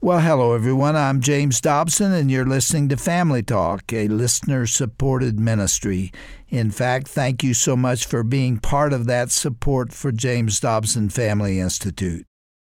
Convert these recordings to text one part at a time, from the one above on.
Well, hello, everyone. I'm James Dobson, and you're listening to Family Talk, a listener-supported ministry. In fact, thank you so much for being part of that support for James Dobson Family Institute.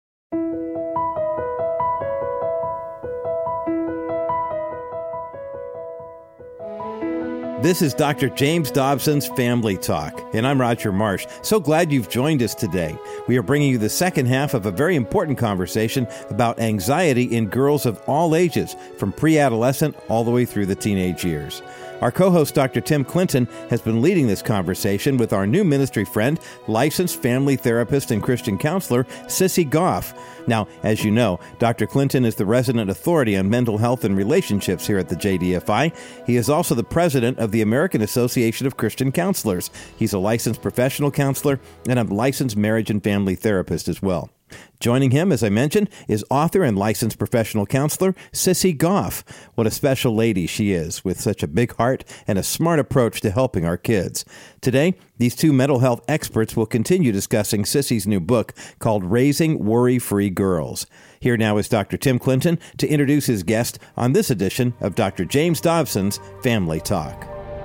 This is Dr. James Dobson's Family Talk, and I'm Roger Marsh. So glad you've joined us today. We are bringing you the second half of a very important conversation about anxiety in girls of all ages, from pre-adolescent all the way through the teenage years. Our co-host, Dr. Tim Clinton, has been leading this conversation with our new ministry friend, licensed family therapist and Christian counselor, Sissy Goff. Now, as you know, Dr. Clinton is the resident authority on mental health and relationships here at the JDFI. He is also the president of the American Association of Christian Counselors. He's a licensed professional counselor and a licensed marriage and family therapist as well. Joining him, as I mentioned, is author and licensed professional counselor, Sissy Goff. What a special lady she is, with such a big heart and a smart approach to helping our kids. Today, these two mental health experts will continue discussing Sissy's new book called Raising Worry-Free Girls. Here now is Dr. Tim Clinton to introduce his guest on this edition of Dr. James Dobson's Family Talk.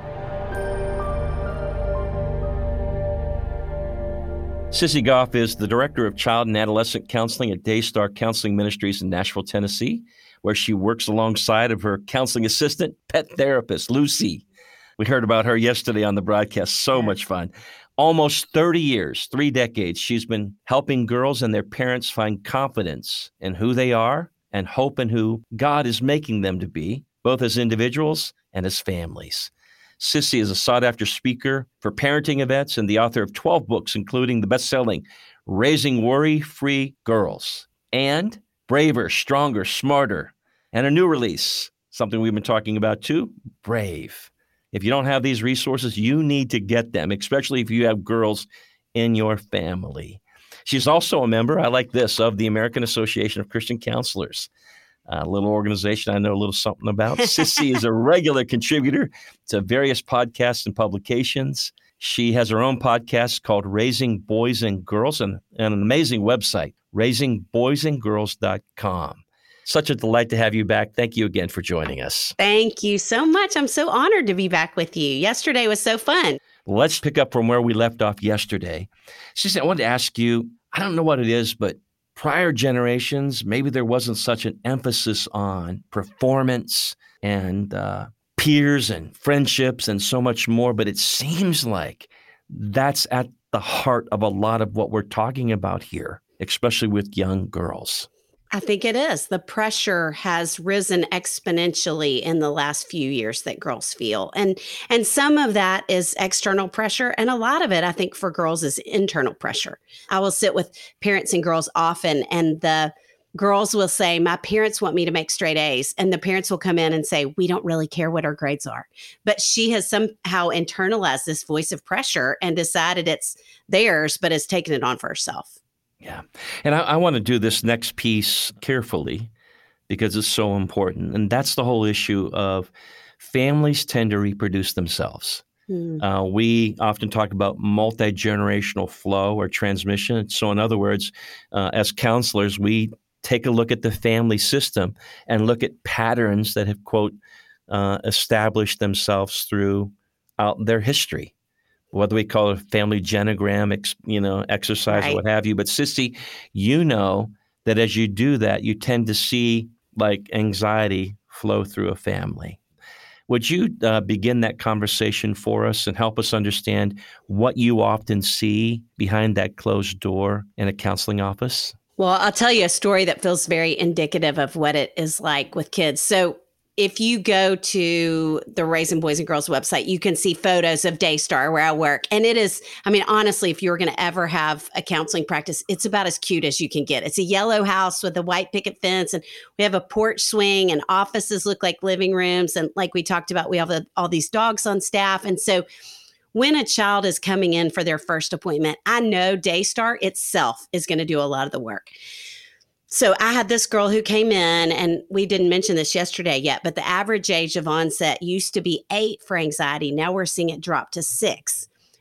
Sissy Goff is the Director of Child and Adolescent Counseling at Daystar Counseling Ministries in Nashville, Tennessee, where she works alongside of her counseling assistant, pet therapist, Lucy. We heard about her yesterday on the broadcast. So much fun. Almost 30 years, 3 decades, she's been helping girls and their parents find confidence in who they are and hope in who God is making them to be, both as individuals and as families. Sissy is a sought-after speaker for parenting events and the author of 12 books, including the best-selling Raising Worry-Free Girls and Braver, Stronger, Smarter, and a new release, something we've been talking about too, Brave. If you don't have these resources, you need to get them, especially if you have girls in your family. She's also a member, I like this, of the American Association of Christian Counselors. A little organization I know a little something about. Sissy is a regular contributor to various podcasts and publications. She has her own podcast called Raising Boys and Girls and an amazing website, raisingboysandgirls.com. Such a delight to have you back. Thank you again for joining us. Thank you so much. I'm so honored to be back with you. Yesterday was so fun. Let's pick up from where we left off yesterday. Sissy, I wanted to ask you, I don't know what it is, but prior generations, maybe there wasn't such an emphasis on performance and peers and friendships and so much more, but it seems like that's at the heart of a lot of what we're talking about here, especially with young girls. I think it is. The pressure has risen exponentially in the last few years that girls feel. And some of that is external pressure. And a lot of it, I think, for girls is internal pressure. I will sit with parents and girls often, and the girls will say, my parents want me to make straight A's. And the parents will come in and say, we don't really care what our grades are. But she has somehow internalized this voice of pressure and decided it's theirs, but has taken it on for herself. Yeah. And I want to do this next piece carefully because it's so important. And that's the whole issue of families tend to reproduce themselves. We often talk about multi-generational flow or transmission. So in other words, as counselors, we take a look at the family system and look at patterns that have, quote, established themselves throughout their history. Whether we call it a family genogram, exercise, right, or what have you. But Sissy, you know that as you do that, you tend to see like anxiety flow through a family. Would you begin that conversation for us and help us understand what you often see behind that closed door in a counseling office? Well, I'll tell you a story that feels very indicative of what it is like with kids. So if you go to the Raising Boys and Girls website, you can see photos of Daystar where I work. And it is, honestly, if you were going to ever have a counseling practice, it's about as cute as you can get. It's a yellow house with a white picket fence, and we have a porch swing, and offices look like living rooms. And like we talked about, we have all these dogs on staff. And so when a child is coming in for their first appointment, I know Daystar itself is going to do a lot of the work. So I had this girl who came in, and we didn't mention this yesterday yet, but the average age of onset used to be 8 for anxiety. Now we're seeing it drop to 6.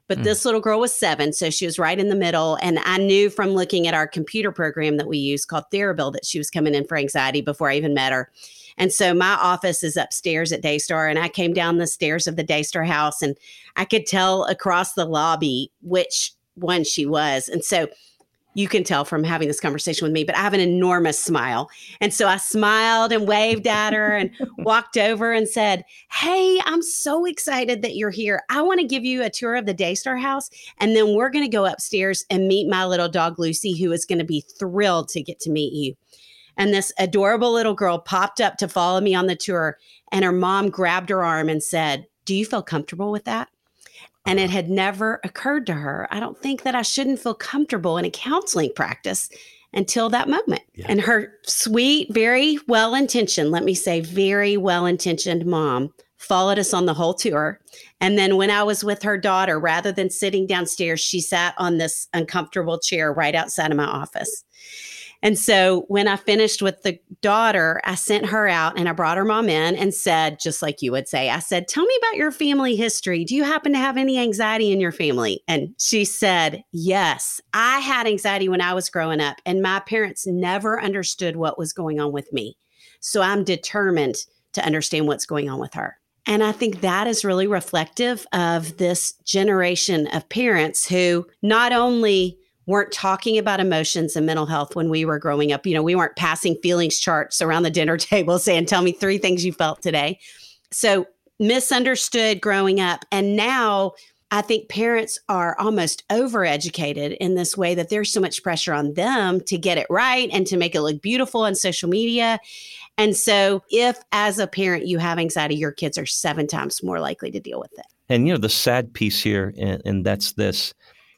But this little girl was 7, so she was right in the middle. And I knew from looking at our computer program that we use called Therabil that she was coming in for anxiety before I even met her. And so my office is upstairs at Daystar, and I came down the stairs of the Daystar house, and I could tell across the lobby which one she was. And so you can tell from having this conversation with me, but I have an enormous smile. And so I smiled and waved at her and walked over and said, "Hey, I'm so excited that you're here. I want to give you a tour of the Daystar house. And then we're going to go upstairs and meet my little dog, Lucy, who is going to be thrilled to get to meet you." And this adorable little girl popped up to follow me on the tour. And her mom grabbed her arm and said, "Do you feel comfortable with that?" And it had never occurred to her. I don't think that I shouldn't feel comfortable in a counseling practice until that moment. Yeah. And her sweet, very well-intentioned, let me say, very well-intentioned mom followed us on the whole tour. And then when I was with her daughter, rather than sitting downstairs, she sat on this uncomfortable chair right outside of my office. And so when I finished with the daughter, I sent her out and I brought her mom in and said, just like you would say, I said, "Tell me about your family history. Do you happen to have any anxiety in your family?" And she said, "Yes, I had anxiety when I was growing up, and my parents never understood what was going on with me. So I'm determined to understand what's going on with her." And I think that is really reflective of this generation of parents who not only weren't talking about emotions and mental health when we were growing up. We weren't passing feelings charts around the dinner table saying, "Tell me 3 things you felt today." So misunderstood growing up. And now I think parents are almost overeducated in this way that there's so much pressure on them to get it right and to make it look beautiful on social media. And so if as a parent you have anxiety, your kids are 7 times more likely to deal with it. And, the sad piece here, and that's this.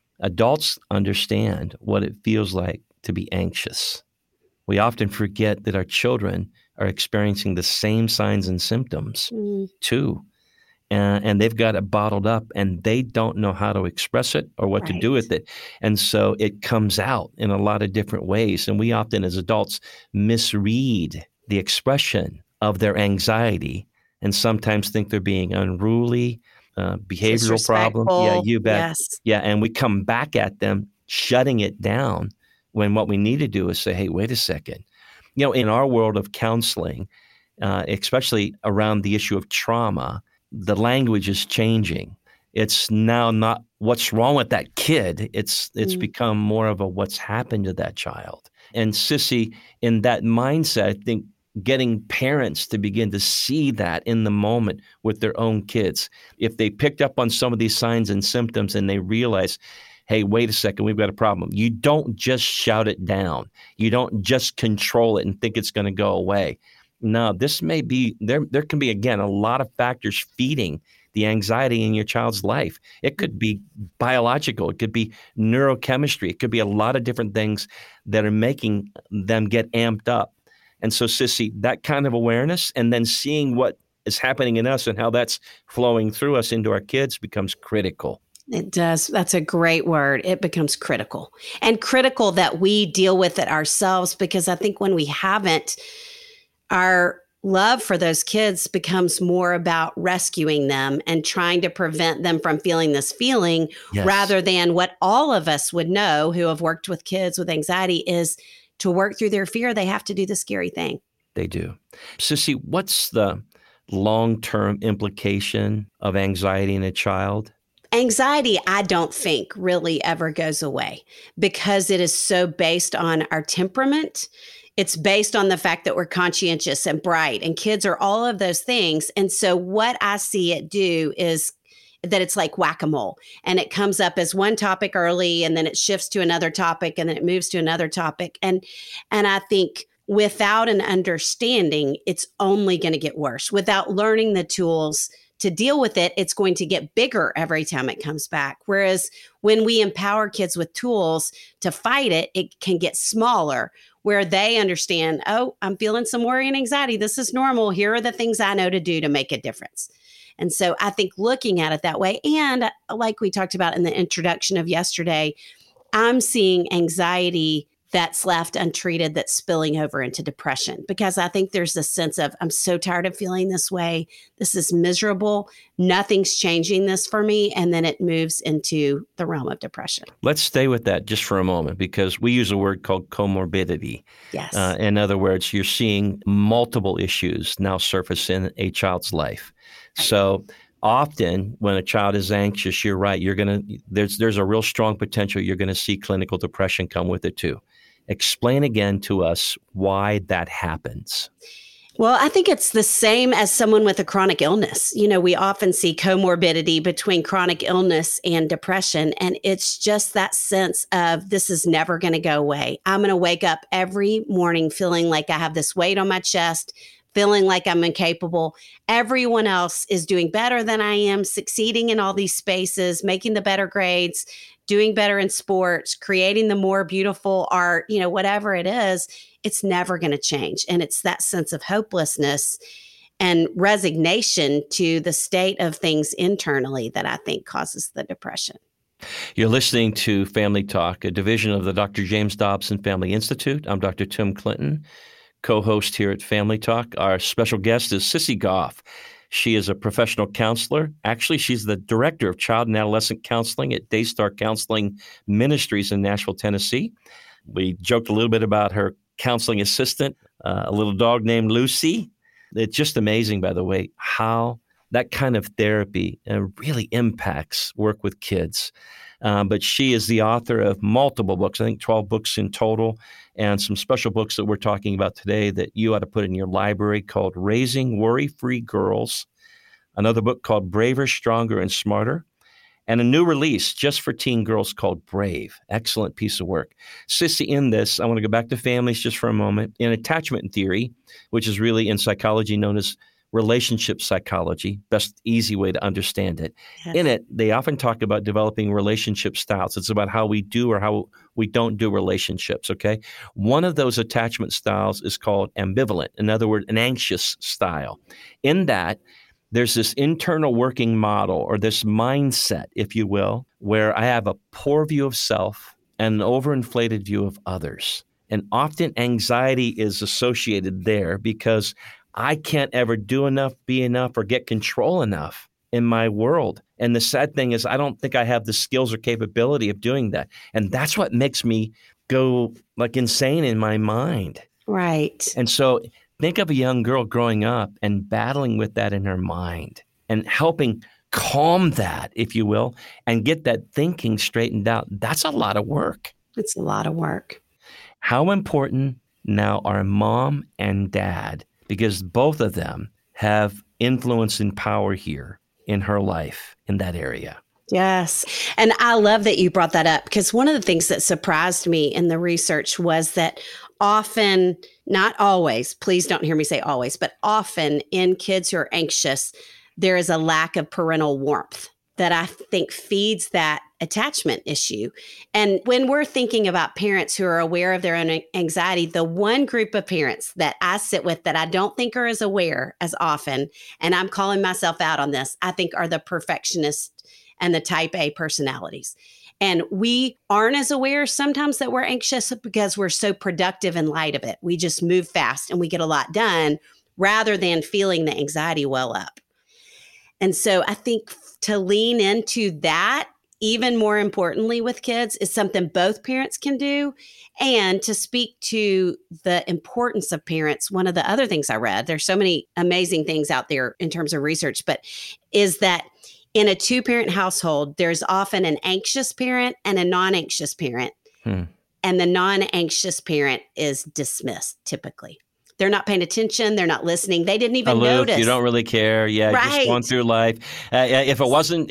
Adults understand what it feels like to be anxious. We often forget that our children are experiencing the same signs and symptoms too. And they've got it bottled up and they don't know how to express it or what to do with it. And so it comes out in a lot of different ways. And we often as adults misread the expression of their anxiety and sometimes think they're being unruly, behavioral problem. Yeah, you bet. Yes. Yeah, and we come back at them shutting it down when what we need to do is say, "Hey, wait a second." In our world of counseling, especially around the issue of trauma, the language is changing. It's now not what's wrong with that kid. It's become more of a what's happened to that child. And Sissy, in that mindset, I think getting parents to begin to see that in the moment with their own kids. If they picked up on some of these signs and symptoms and they realize, "Hey, wait a second, we've got a problem." You don't just shout it down. You don't just control it and think it's going to go away. No, this may be, there can be, again, a lot of factors feeding the anxiety in your child's life. It could be biological. It could be neurochemistry. It could be a lot of different things that are making them get amped up. And so, Sissy, that kind of awareness and then seeing what is happening in us and how that's flowing through us into our kids becomes critical. It does. That's a great word. It becomes critical. And critical that we deal with it ourselves, because I think when we haven't, our love for those kids becomes more about rescuing them and trying to prevent them from feeling this feeling, rather than what all of us would know who have worked with kids with anxiety is to work through their fear, they have to do the scary thing. They do. Sissy, what's the long-term implication of anxiety in a child? Anxiety, I don't think really ever goes away because it is so based on our temperament. It's based on the fact that we're conscientious and bright, and kids are all of those things. And so what I see it do is that it's like whack-a-mole, and it comes up as one topic early and then it shifts to another topic and then it moves to another topic. And I think without an understanding, it's only going to get worse. Without learning the tools to deal with it, it's going to get bigger every time it comes back. Whereas when we empower kids with tools to fight it, it can get smaller, where they understand, "Oh, I'm feeling some worry and anxiety. This is normal. Here are the things I know to do to make a difference." And so I think looking at it that way, and like we talked about in the introduction of yesterday, I'm seeing anxiety that's left untreated that's spilling over into depression. Because I think there's this sense of, I'm so tired of feeling this way. This is miserable. Nothing's changing this for me. And then it moves into the realm of depression. Let's stay with that just for a moment, because we use a word called comorbidity. Yes. In other words, you're seeing multiple issues now surface in a child's life. So often when a child is anxious, you're right, there's a real strong potential you're going to see clinical depression come with it too. Explain again to us why that happens. Well, I think it's the same as someone with a chronic illness. We often see comorbidity between chronic illness and depression. And it's just that sense of, this is never going to go away. I'm going to wake up every morning feeling like I have this weight on my chest, feeling like I'm incapable. Everyone else is doing better than I am, succeeding in all these spaces, making the better grades, doing better in sports, creating the more beautiful art, whatever it is. It's never going to change. And it's that sense of hopelessness and resignation to the state of things internally that I think causes the depression. You're listening to Family Talk, a division of the Dr. James Dobson Family Institute. I'm Dr. Tim Clinton, co-host here at Family Talk. Our special guest is Sissy Goff. She is a professional counselor. Actually, she's the director of child and adolescent counseling at Daystar Counseling Ministries in Nashville, Tennessee. We joked a little bit about her counseling assistant, a little dog named Lucy. It's just amazing, by the way, how that kind of therapy really impacts work with kids. But she is the author of multiple books, I think 12 books in total, and some special books that we're talking about today that you ought to put in your library called Raising Worry-Free Girls, another book called Braver, Stronger, and Smarter, and a new release just for teen girls called Brave. Excellent piece of work. Sissy, in this, I want to go back to families just for a moment. In attachment theory, which is really in psychology known as relationship psychology, best easy way to understand it. Yes. In it, they often talk about developing relationship styles. It's about how we do or how we don't do relationships, okay? One of those attachment styles is called ambivalent. In other words, an anxious style. In that, there's this internal working model or this mindset, if you will, where I have a poor view of self and an overinflated view of others. And often anxiety is associated there because I can't ever do enough, be enough, or get control enough in my world. And the sad thing is I don't think I have the skills or capability of doing that. And that's what makes me go like insane in my mind. Right. And so think of a young girl growing up and battling with that in her mind and helping calm that, if you will, and get that thinking straightened out. That's a lot of work. It's a lot of work. How important now are mom and dad? Because both of them have influence and power here in her life in that area. Yes. And I love that you brought that up, because one of the things that surprised me in the research was that often, not always, please don't hear me say always, but often in kids who are anxious, there is a lack of parental warmth that I think feeds that attachment issue. And when we're thinking about parents who are aware of their own anxiety, the one group of parents that I sit with that I don't think are as aware as often, and I'm calling myself out on this, I think are the perfectionists and the type A personalities. And we aren't as aware sometimes that we're anxious because we're so productive in light of it. We just move fast and we get a lot done rather than feeling the anxiety well up. And so I think to lean into that, even more importantly with kids, is something both parents can do. And to speak to the importance of parents, one of the other things I read, there's so many amazing things out there in terms of research, but is that in a two-parent household, there's often an anxious parent and a non-anxious parent. And the non-anxious parent is dismissed typically. They're not paying attention. They're not listening. They didn't even notice. You don't really care. Yeah, right. Just going through life. If it wasn't,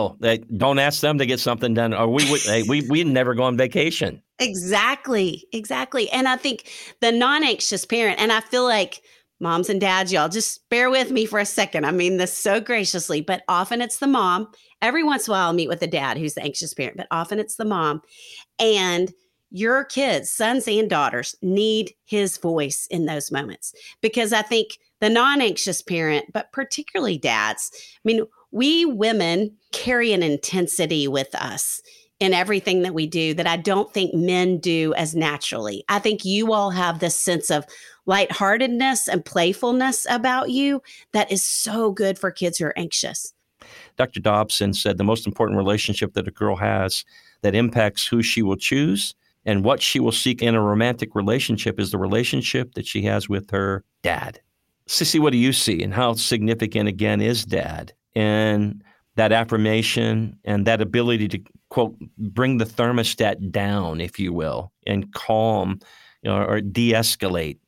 don't ask them to get something done. Or we'd never go on vacation. Exactly. And I think the non-anxious parent, and I feel like moms and dads, y'all just bear with me for a second. I mean this so graciously, but often it's the mom. Every once in a while I'll meet with a dad who's the anxious parent, but often it's the mom. And your kids, sons and daughters, need his voice in those moments, because I think the non-anxious parent, but particularly dads, I mean, we women carry an intensity with us in everything that we do that I don't think men do as naturally. I think you all have this sense of lightheartedness and playfulness about you that is so good for kids who are anxious. Dr. Dobson said the most important relationship that a girl has that impacts who she will choose and what she will seek in a romantic relationship is the relationship that she has with her dad. Sissy, what do you see, and how significant, again, is dad? And that affirmation and that ability to, quote, bring the thermostat down, if you will, and calm, or de-escalate,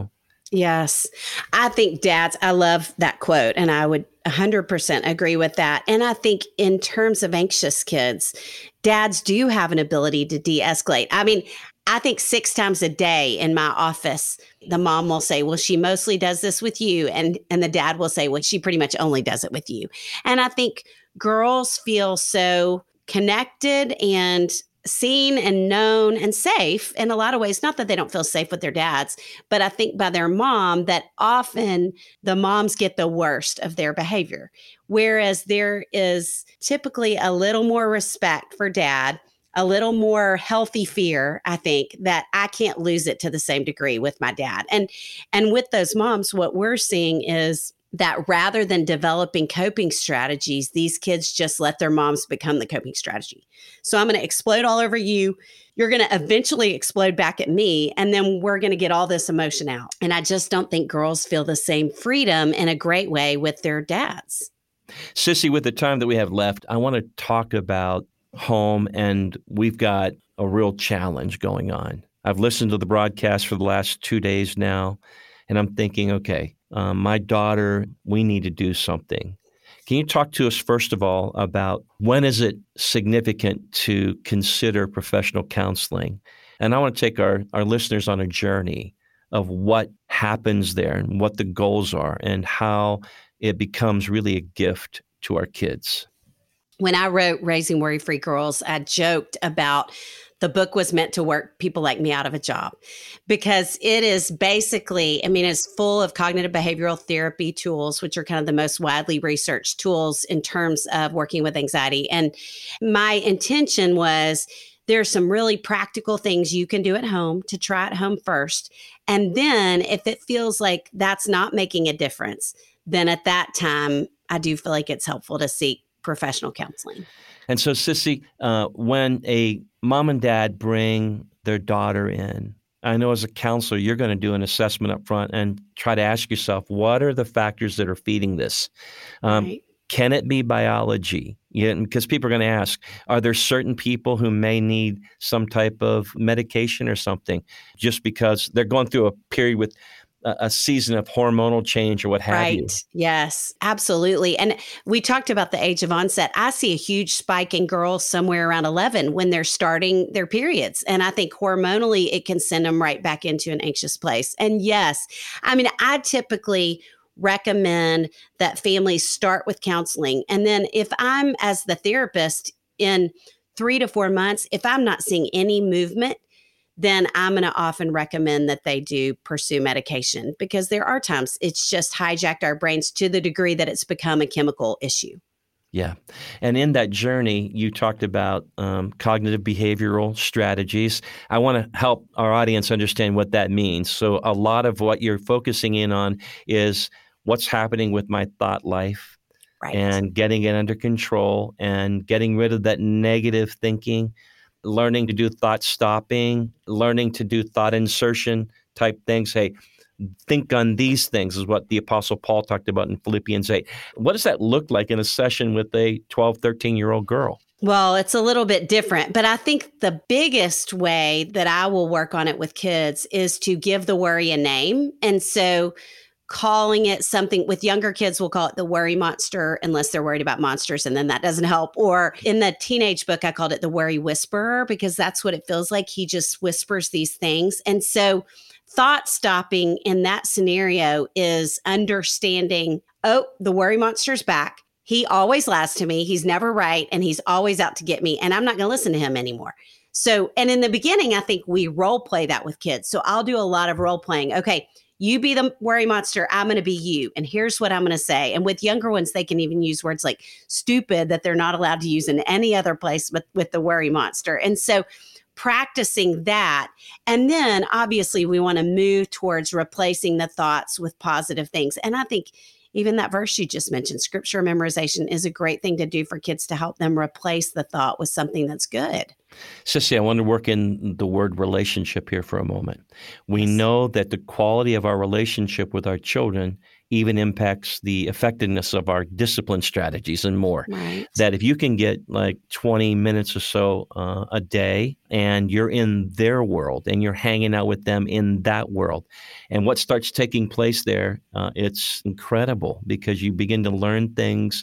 Yes. I think I love that quote, and I would 100% agree with that. And I think in terms of anxious kids, dads do have an ability to de-escalate. I mean, I think 6 times a day in my office, the mom will say, well, she mostly does this with you. And the dad will say, well, she pretty much only does it with you. And I think girls feel so connected and seen and known and safe in a lot of ways. Not that they don't feel safe with their dads, but I think by their mom that often the moms get the worst of their behavior. Whereas there is typically a little more respect for dad, a little more healthy fear, I think, that I can't lose it to the same degree with my dad. And with those moms, what we're seeing is that rather than developing coping strategies, these kids just let their moms become the coping strategy. So I'm going to explode all over you. You're going to eventually explode back at me, and then we're going to get all this emotion out. And I just don't think girls feel the same freedom in a great way with their dads. Sissy, with the time that we have left, I want to talk about home, and we've got a real challenge going on. I've listened to the broadcast for the last 2 days now, and I'm thinking, okay, my daughter, we need to do something. Can you talk to us, first of all, about when is it significant to consider professional counseling? And I want to take our listeners on a journey of what happens there and what the goals are and how it becomes really a gift to our kids. When I wrote Raising Worry-Free Girls, I joked about the book was meant to work people like me out of a job because it is basically, it's full of cognitive behavioral therapy tools, which are kind of the most widely researched tools in terms of working with anxiety. And my intention was there's some really practical things you can do at home to try at home first. And then if it feels like that's not making a difference, then at that time, I do feel like it's helpful to seek professional counseling. And so, Sissy, when a mom and dad bring their daughter in, I know as a counselor, you're going to do an assessment up front and try to ask yourself, what are the factors that are feeding this? Right. Can it be biology? Because people are going to ask, are there certain people who may need some type of medication or something just because they're going through a period with a season of hormonal change or what have you? Right. Yes, absolutely. And we talked about the age of onset. I see a huge spike in girls somewhere around 11 when they're starting their periods. And I think hormonally, it can send them right back into an anxious place. And yes, I typically recommend that families start with counseling. And then if I'm, as the therapist, in 3 to 4 months, if I'm not seeing any movement, then I'm going to often recommend that they do pursue medication because there are times it's just hijacked our brains to the degree that it's become a chemical issue. Yeah. And in that journey, you talked about cognitive behavioral strategies. I want to help our audience understand what that means. So a lot of what you're focusing in on is what's happening with my thought life, right, and getting it under control and getting rid of that negative thinking, learning to do thought stopping, learning to do thought insertion type things. Hey, think on these things is what the Apostle Paul talked about in Philippians 8. What does that look like in a session with a 12, 13-year-old girl? Well, it's a little bit different, but I think the biggest way that I will work on it with kids is to give the worry a name. And so calling it something with younger kids, we'll call it the worry monster, unless they're worried about monsters, and then that doesn't help. Or in the teenage book, I called it the worry whisperer, because that's what it feels like. He just whispers these things. And so thought stopping in that scenario is understanding, oh, the worry monster's back. He always lies to me. He's never right. And he's always out to get me. And I'm not going to listen to him anymore. So, and in the beginning, I think we role play that with kids. So I'll do a lot of role playing. Okay, you be the worry monster, I'm going to be you. And here's what I'm going to say. And with younger ones, they can even use words like stupid that they're not allowed to use in any other place but with the worry monster. And so practicing that. And then obviously we want to move towards replacing the thoughts with positive things. And I think even that verse you just mentioned, scripture memorization, is a great thing to do for kids to help them replace the thought with something that's good. Sissy, I want to work in the word relationship here for a moment. We know that the quality of our relationship with our children even impacts the effectiveness of our discipline strategies and more. Right. That if you can get like 20 minutes or so a day and you're in their world and you're hanging out with them in that world, and what starts taking place there, it's incredible because you begin to learn things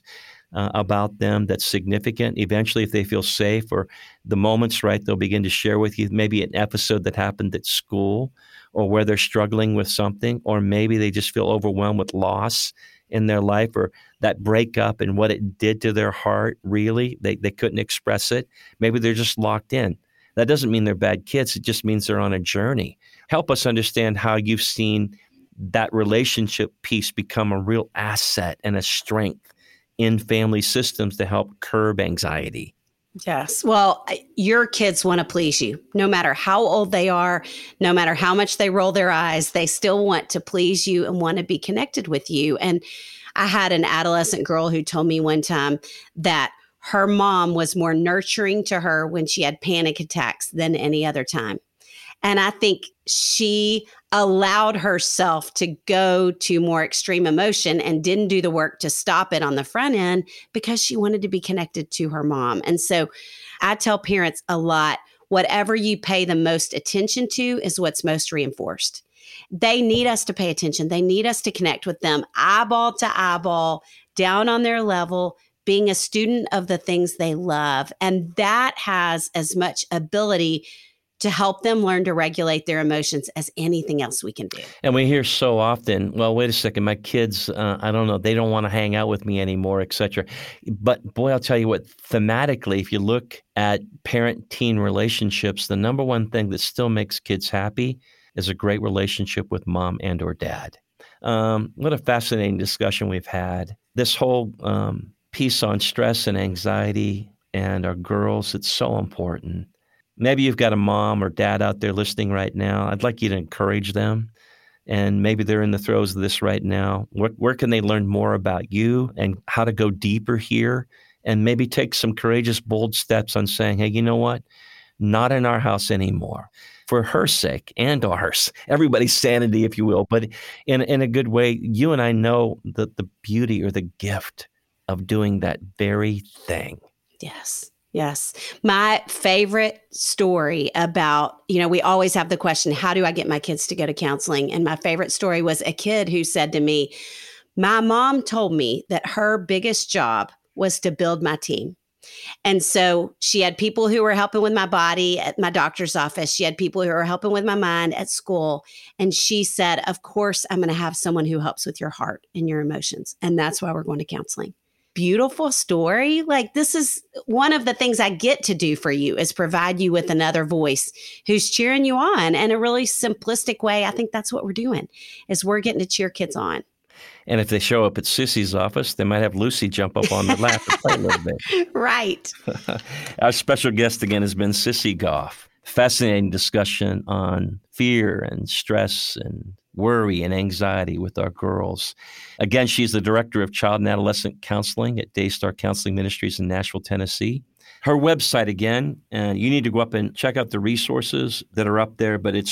about them that's significant. Eventually, if they feel safe or the moment's right, they'll begin to share with you maybe an episode that happened at school or where they're struggling with something, or maybe they just feel overwhelmed with loss in their life or that breakup and what it did to their heart, really. They couldn't express it. Maybe they're just locked in. That doesn't mean they're bad kids. It just means they're on a journey. Help us understand how you've seen that relationship piece become a real asset and a strength in family systems to help curb anxiety. Yes. Well, your kids want to please you. No matter how old they are, no matter how much they roll their eyes, they still want to please you and want to be connected with you. And I had an adolescent girl who told me one time that her mom was more nurturing to her when she had panic attacks than any other time. And I think she allowed herself to go to more extreme emotion and didn't do the work to stop it on the front end because she wanted to be connected to her mom. And so I tell parents a lot, whatever you pay the most attention to is what's most reinforced. They need us to pay attention. They need us to connect with them eyeball to eyeball, down on their level, being a student of the things they love. And that has as much ability to help them learn to regulate their emotions as anything else we can do. And we hear so often, well, wait a second, my kids, I don't know, they don't want to hang out with me anymore, et cetera. But boy, I'll tell you what, thematically, if you look at parent-teen relationships, the number one thing that still makes kids happy is a great relationship with mom and or dad. What a fascinating discussion we've had. This whole piece on stress and anxiety and our girls, it's so important. Maybe you've got a mom or dad out there listening right now. I'd like you to encourage them. And maybe they're in the throes of this right now. Where can they learn more about you and how to go deeper here? And maybe take some courageous, bold steps on saying, hey, you know what? Not in our house anymore. For her sake and ours, everybody's sanity, if you will. But in a good way, you and I know the beauty or the gift of doing that very thing. Yes. Yes. My favorite story about, we always have the question, how do I get my kids to go to counseling? And my favorite story was a kid who said to me, my mom told me that her biggest job was to build my team. And so she had people who were helping with my body at my doctor's office. She had people who were helping with my mind at school. And she said, of course, I'm going to have someone who helps with your heart and your emotions. And that's why we're going to counseling. Beautiful story. Like, this is one of the things I get to do for you is provide you with another voice who's cheering you on in a really simplistic way. I think that's what we're doing is we're getting to cheer kids on. And if they show up at Sissy's office, they might have Lucy jump up on the lap and play a little bit. Right. Our special guest again has been Sissy Goff. Fascinating discussion on fear and stress and worry and anxiety with our girls. Again, she's the director of child and adolescent counseling at Daystar Counseling Ministries in Nashville, Tennessee. Her website, again, and you need to go up and check out the resources that are up there, but it's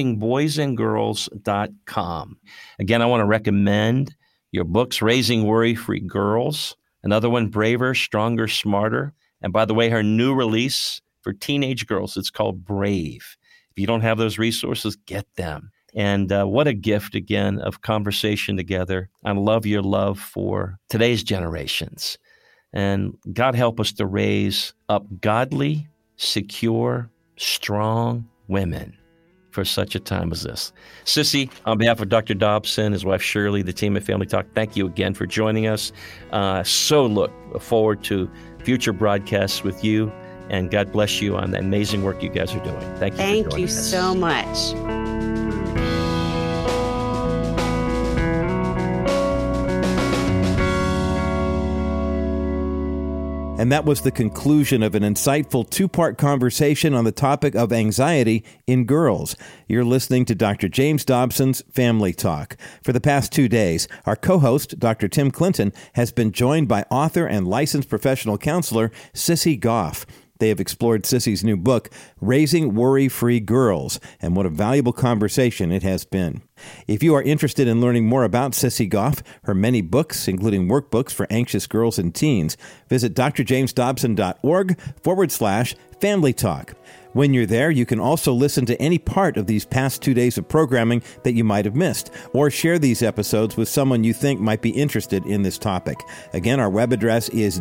raisingboysandgirls.com. Again, I want to recommend your books, Raising Worry-Free Girls, another one, Braver, Stronger, Smarter. And by the way, her new release for teenage girls, it's called Brave. If you don't have those resources, get them. And what a gift, again, of conversation together. I love your love for today's generations. And God help us to raise up godly, secure, strong women for such a time as this. Sissy, on behalf of Dr. Dobson, his wife Shirley, the team at Family Talk, thank you again for joining us. So look forward to future broadcasts with you. And God bless you on the amazing work you guys are doing. Thank you for joining us. Thank you so much. And that was the conclusion of an insightful two-part conversation on the topic of anxiety in girls. You're listening to Dr. James Dobson's Family Talk. For the past 2 days, our co-host, Dr. Tim Clinton, has been joined by author and licensed professional counselor Sissy Goff. They have explored Sissy's new book, Raising Worry-Free Girls, and what a valuable conversation it has been. If you are interested in learning more about Sissy Goff, her many books, including workbooks for anxious girls and teens, visit drjamesdobson.org/Family Talk. When you're there, you can also listen to any part of these past 2 days of programming that you might have missed, or share these episodes with someone you think might be interested in this topic. Again, our web address is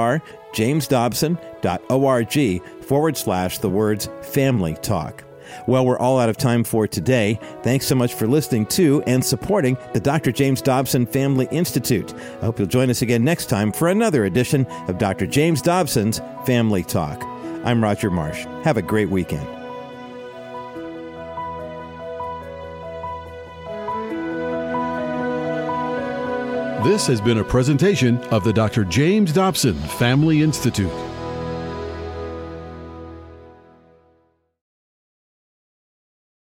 drjamesdobson.org/the words Family Talk. Well, we're all out of time for today. Thanks so much for listening to and supporting the Dr. James Dobson Family Institute. I hope you'll join us again next time for another edition of Dr. James Dobson's Family Talk. I'm Roger Marsh. Have a great weekend. This has been a presentation of the Dr. James Dobson Family Institute.